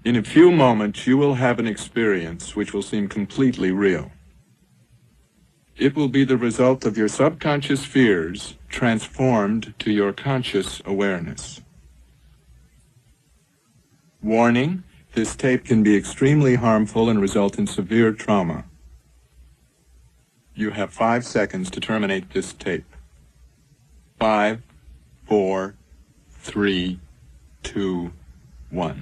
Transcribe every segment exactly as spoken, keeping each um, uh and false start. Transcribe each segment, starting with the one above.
In a few moments, you will have an experience which will seem completely real. It will be the result of your subconscious fears transformed to your conscious awareness. Warning, this tape can be extremely harmful and result in severe trauma. You have five seconds to terminate this tape. Five, four, three, two, one.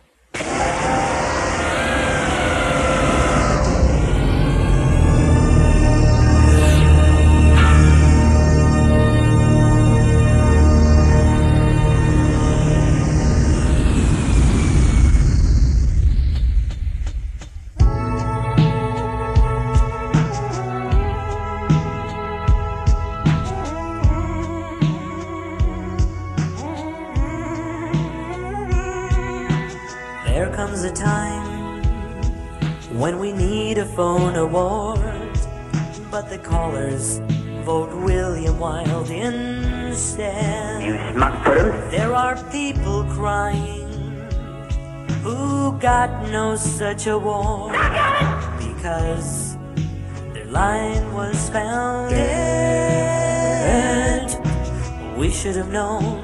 There comes a time when we need a phone award, but the callers vote William Wilde instead. You smart puddles. There are people crying who got no such award because their line was found dead. We should have known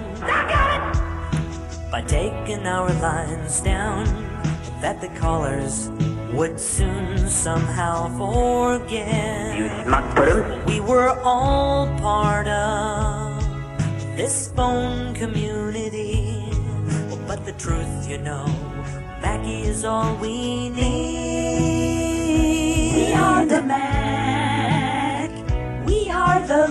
by taking our lines down that the callers would soon somehow forget. You smart puddles. We were all part of this phone community, but the truth, you know, Mackie is all we need. We are the Mac. We are the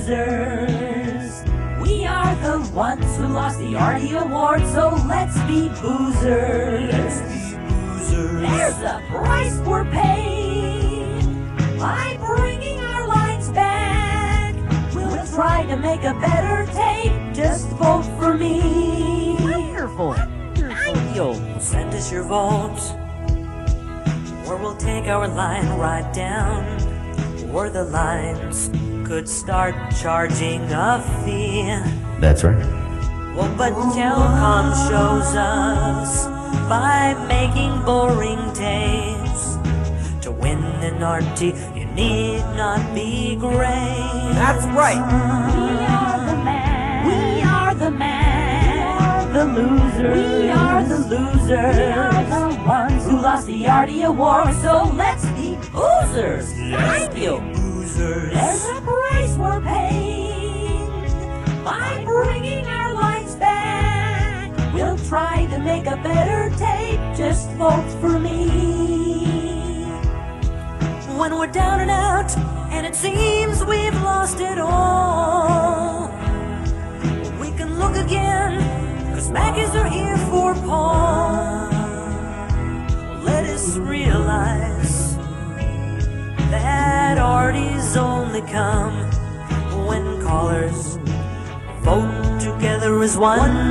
losers. We are the ones who lost the Artie Award, so let's be boozers. Let's be boozers. There's a price we're paying by bringing our lines back. We'll try to make a better tape. Just vote for me. Wonderful. Thank you. Send us your vote, or we'll take our line right down, or the lines could start charging a fee. That's right. Well, but Telcom shows us by making boring tapes. To win an R T, you need not be great. That's right. We are the man. We are the man. We are the losers. We are the losers. We are the ones who lost the Artie Award, so let's be boozers. Thank you. There's a price we're paying by bringing our lines back. We'll try to make a better tape. Just vote for me. When we're down and out, and it seems we've lost it all, we can look again, cause Mackies are here for Paul. Let us realize that Arties only come when callers vote together as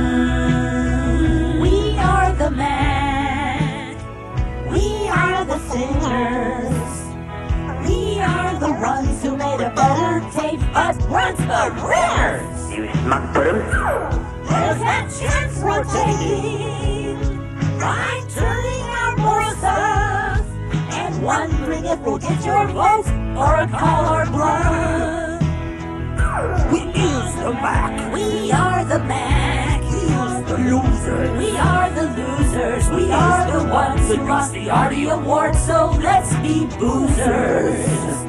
one. We are the Mac. We are the singers. We are the ones who made a better tape, but once the winners. You smart puddles. There's that chance we're taking by turning our voice up and wondering if we'll get your vote or call our bluff. We use the Mac. We are the Mac. We use the losers. We are the losers. We are the ones who lost the Artie Award, so let's be boozers.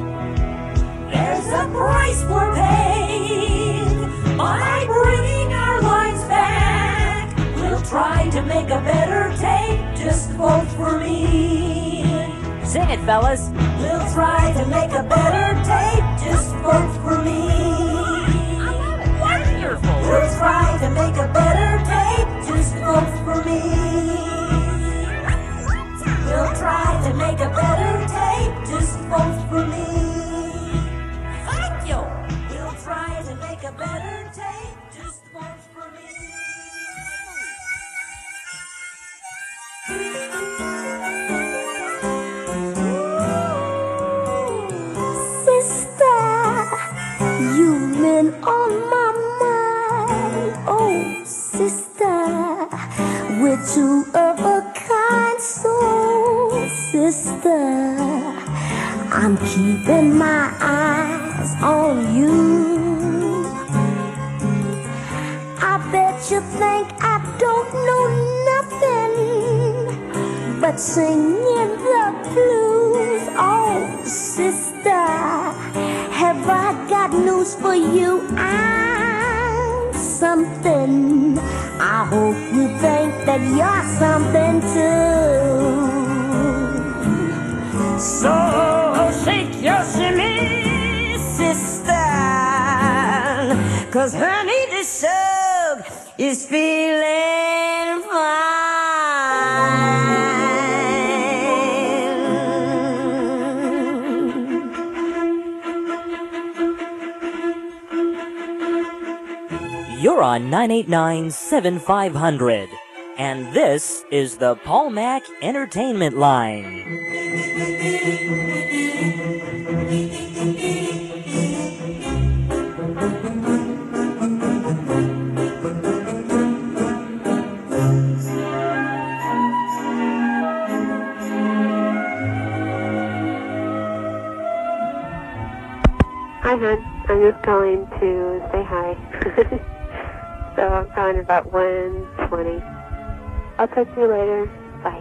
There's a price we're paying by bringing our lines back. We'll try to make a better tape. Just vote for me. Sing it, fellas. We'll try to make a better tape. Just vote for me. Wonderful. We'll try to make a better tape. Just vote for me. We'll try to make a better tape. Just vote for me. Thank you. We'll try to make a better tape. Just vote for me. Sister, you've been on my mind. Oh, sister, we're two of a kind. sister, I'm keeping my eyes on you. I bet you think I don't know nothing but singing the blues. Oh, sister, have I got news for you? I'm something. I hope you think that you're something too. So shake your shimmy, sister, 'cause honey the sub is feeling fine. You're on nine eight nine, seven five hundred, and this is the Paul Mac Entertainment Line. Hi, hon. I'm just calling to say hi. So I'm calling about one twenty. I'll talk to you later. Bye.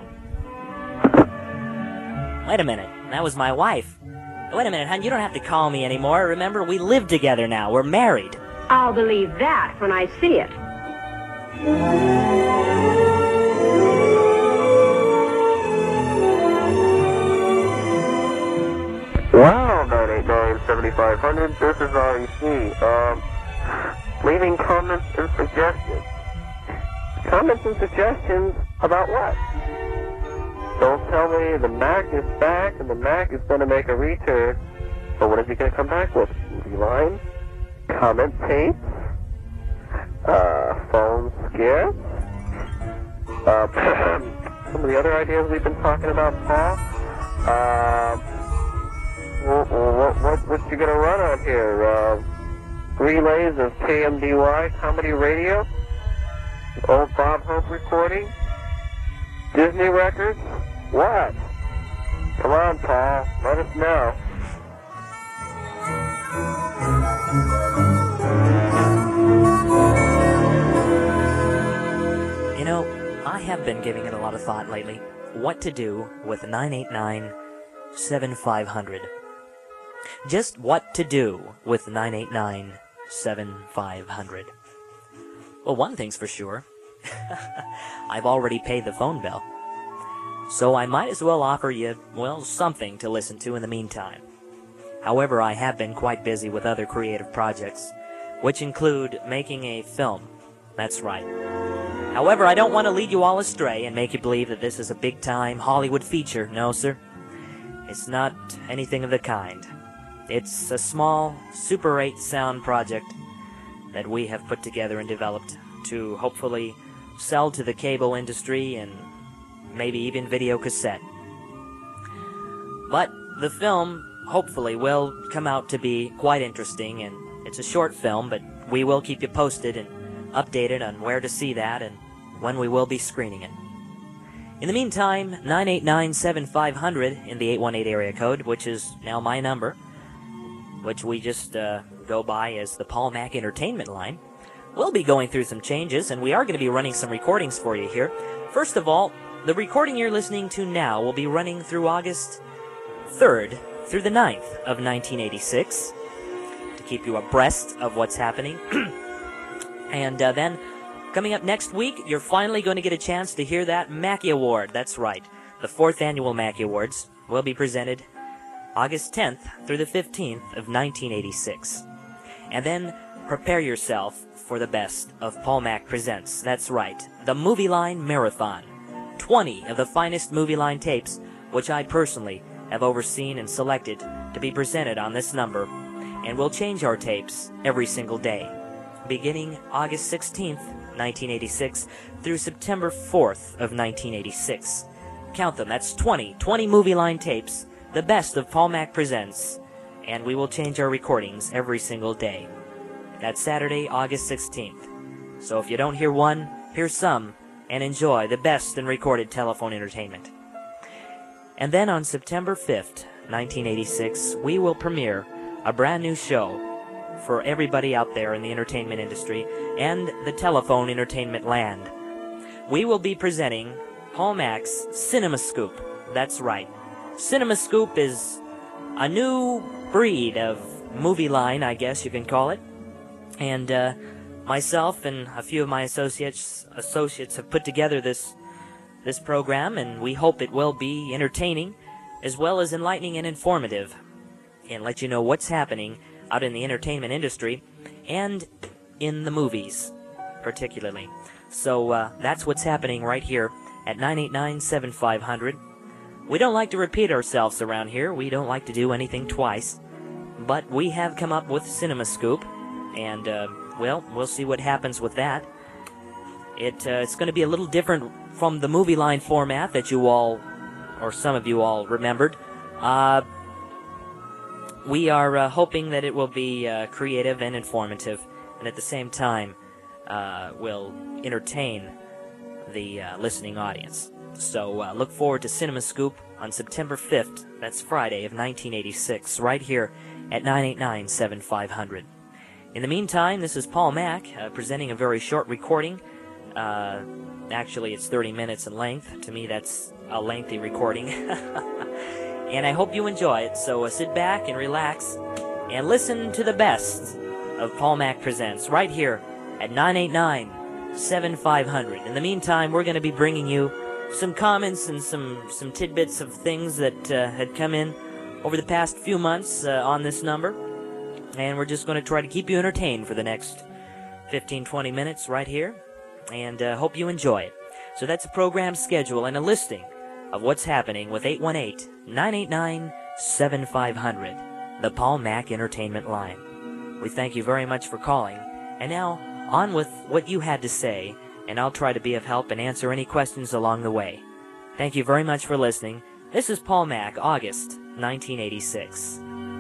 Wait a minute. That was my wife. Wait a minute, hon. You don't have to call me anymore. Remember, we live together now. We're married. I'll believe that when I see it. Wow, nine eight nine, seven five hundred, this is R E C. Um, leaving comments and suggestions. Comments and suggestions about what? Don't tell me the Mac is back and the Mac is going to make a return. But what is he going to come back with? Movie line? Comment tapes? Uh, phone scares? Uh, some of the other ideas we've been talking about, Paul? Uh, what, what, what, what you going to run on here? Uh, relays of K M D Y comedy radio? Old Bob Hope recording? Disney records? What? Come on, Paul. Let us know. You know, I have been giving it a lot of thought lately. What to do with nine eight nine, seven five hundred. Just what to do with nine eight nine, seven five hundred. Well, one thing's for sure. I've already paid the phone bill. So I might as well offer you, well, something to listen to in the meantime. However, I have been quite busy with other creative projects, which include making a film. That's right. However, I don't want to lead you all astray and make you believe that this is a big-time Hollywood feature. No, sir. It's not anything of the kind. It's a small, Super eight sound project that we have put together and developed to hopefully sell to the cable industry and maybe even video cassette. But the film, hopefully, will come out to be quite interesting, and it's a short film, but we will keep you posted and updated on where to see that and when we will be screening it. In the meantime, nine eight nine, seven five hundred in the eight one eight area code, which is now my number, which we just uh, go by as the Paul Mac Entertainment Line, we'll be going through some changes, and we are going to be running some recordings for you here. First of all, the recording you're listening to now will be running through August third through the ninth of nineteen eighty-six to keep you abreast of what's happening. And uh, then, coming up next week, you're finally going to get a chance to hear that Mackey Award. That's right. The fourth annual Mackey Awards will be presented August tenth through the fifteenth of nineteen eighty-six. And then, prepare yourself for the best of Paul Mac Presents. That's right. The Movie Line Marathon. twenty of the finest Movie Line tapes, which I personally have overseen and selected to be presented on this number, and we'll change our tapes every single day, beginning August sixteenth, nineteen eighty-six, through September fourth of nineteen eighty-six. Count them, that's twenty, twenty Movie Line tapes, the best of Paul Mac Presents, and we will change our recordings every single day. That's Saturday, August sixteenth. So if you don't hear one, hear some, and enjoy the best in recorded telephone entertainment. And then on September fifth, nineteen eighty-six, we will premiere a brand new show for everybody out there in the entertainment industry and the telephone entertainment land. We will be presenting Paul Mac's Cinema Scoop. That's right. Cinema Scoop is a new breed of movie line, I guess you can call it. And uh, myself and a few of my associates associates have put together this this program, and we hope it will be entertaining as well as enlightening and informative, and let you know what's happening out in the entertainment industry and in the movies particularly. So uh, that's what's happening right here at nine eight nine, seven five zero zero. We don't like to repeat ourselves around here. We don't like to do anything twice. But we have come up with Cinema Scoop, and, uh, well, we'll see what happens with that. It, uh, it's going to be a little different from the movie line format that you all, or some of you all, remembered. Uh, we are uh, hoping that it will be uh, creative and informative, and at the same time uh, will entertain the uh, listening audience. So uh, look forward to Cinema Scoop on September fifth, that's Friday of nineteen eighty-six, right here at nine eight nine, seven five zero zero. In the meantime, this is Paul Mac uh, presenting a very short recording. Uh, actually, it's thirty minutes in length. To me, that's a lengthy recording. And I hope you enjoy it, so uh, sit back and relax and listen to the best of Paul Mac Presents right here at nine eight nine, seven five zero zero. In the meantime, we're going to be bringing you some comments and some, some tidbits of things that uh, had come in over the past few months uh, on this number. And we're just going to try to keep you entertained for the next fifteen, twenty minutes right here. And uh, hope you enjoy it. So that's a program schedule and a listing of what's happening with eight one eight, nine eight nine, seven five zero zero, the Paul Mac Entertainment Line. We thank you very much for calling. And now, on with what you had to say, and I'll try to be of help and answer any questions along the way. Thank you very much for listening. This is Paul Mac, August nineteen eighty-six.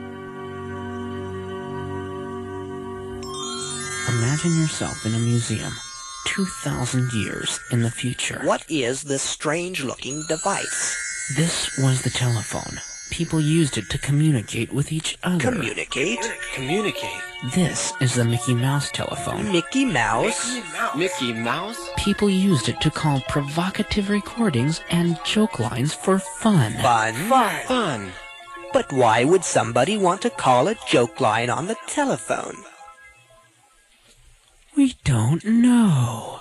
Imagine yourself in a museum, two thousand years in the future. What is this strange-looking device? This was the telephone. People used it to communicate with each other. Communicate? Communicate. This is the Mickey Mouse telephone. Mickey Mouse? Mickey Mouse? People used it to call provocative recordings and joke lines for fun. Fun? Fun. Fun. But why would somebody want to call a joke line on the telephone? We don't know.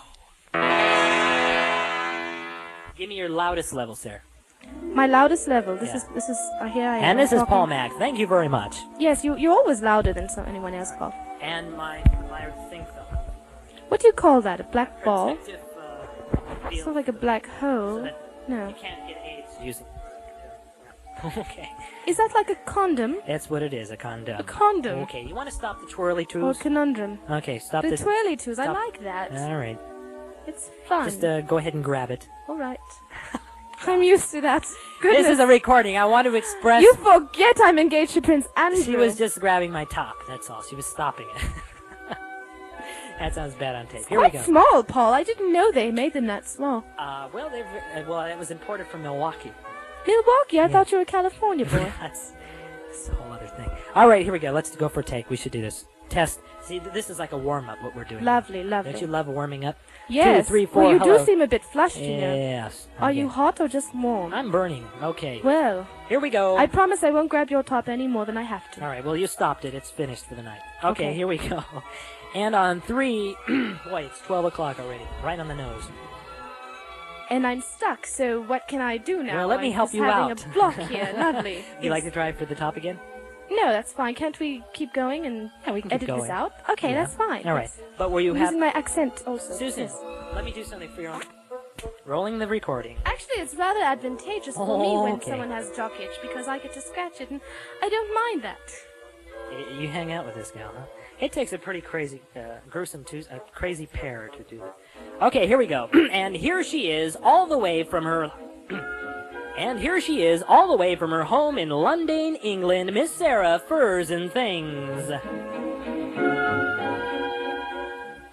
Give me your loudest level, sir. My loudest level. This Yeah. is this is uh, here I am. And this is talking. Paul Mac. Thank you very much. Yes, you you're always louder than some, anyone else, Paul. And my my thing phone. What do you call that? A black ball? Protective, uh, It's field not like a black so hole. that No. you can't get AIDS using. Okay, Is that like a condom? that's what it is, a condom. A condom. Okay, you want to stop the twirly Or a toos? conundrum? Okay, stop The this. twirly twos. I Stop. like that. All right, It's fun. just uh, go ahead and grab it. All right. I'm used to that. Goodness. This is a recording. I want to express. You forget I'm engaged to Prince Andrew. She was just grabbing my top. That's all. She was stopping it. That sounds bad on tape. Here we quite go. small, Paul. I didn't know they made them that small. Uh, well, they've uh, well, it was imported from Milwaukee. Milwaukee. I Yeah. thought you were a California boy. That's, that's a whole other thing. All right, here we go. Let's go for a take. We should do this. Test. See, th- this is like a warm-up, what we're doing. Lovely, lovely. Don't you love warming up? Yes. Two, three, four, well, you hello. do seem a bit flushed, you know. Yes. Are okay. you hot or just warm? I'm burning. Okay. Well, Here we go. I promise I won't grab your top any more than I have to. All right, well, you stopped it. It's finished for the night. Okay, Okay. here we go. And on three, boy, it's twelve o'clock already. Right on the nose. And I'm stuck, so what can I do now? Well, let me I'm help just you having out. a block here. Lovely. You like to drive for the top again? No, that's fine. Can't we keep going and Yeah, we can keep edit going. this out? Okay, Yeah. that's fine. All right. That's- But were you I'm happy? using my accent also. Susan, Yes. let me do something for your own. Rolling the recording. Actually, it's rather advantageous for me Oh, when okay. someone has jock itch because I get to scratch it, and I don't mind that. Y- You hang out with this gal, huh? It takes a pretty crazy, uh, gruesome, Tues a crazy pair to do it. Okay, here we go. And here she is, all the way from her. And here she is, all the way from her home in London, England, Miss Sarah, Furs and Things.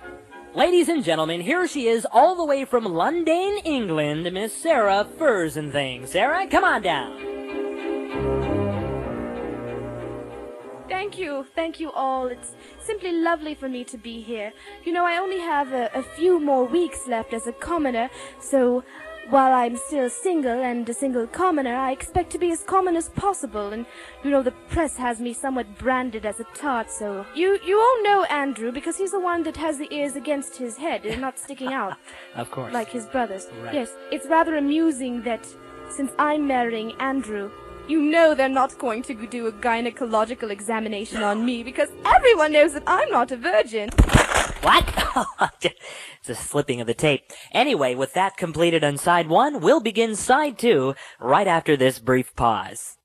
Ladies and gentlemen, here she is all the way from London, England, Miss Sarah Furs and Things. Sarah, come on down. Thank you, thank you all. It's simply lovely for me to be here. You know, I only have a, a few more weeks left as a commoner, so while I'm still single and a single commoner, I expect to be as common as possible. And, you know, the press has me somewhat branded as a tart, so... You you all know Andrew, because he's the one that has the ears against his head and not sticking out. Of course. Like his brothers. Right. Yes, it's rather amusing that since I'm marrying Andrew, you know they're not going to do a gynecological examination on me, because everyone knows that I'm not a virgin. What? It's a slipping of the tape. Anyway, with that completed on side one, we'll begin side two right after this brief pause.